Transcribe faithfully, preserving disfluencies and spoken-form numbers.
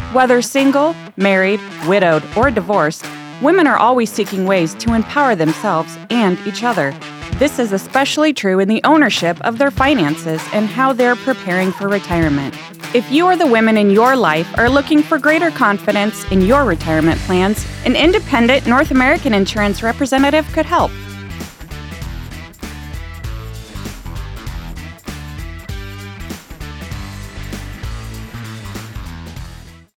Whether single, married, widowed, or divorced, women are always seeking ways to empower themselves and each other. This is especially true in the ownership of their finances and how they're preparing for retirement. If you or the women in your life are looking for greater confidence in your retirement plans, an independent North American insurance representative could help.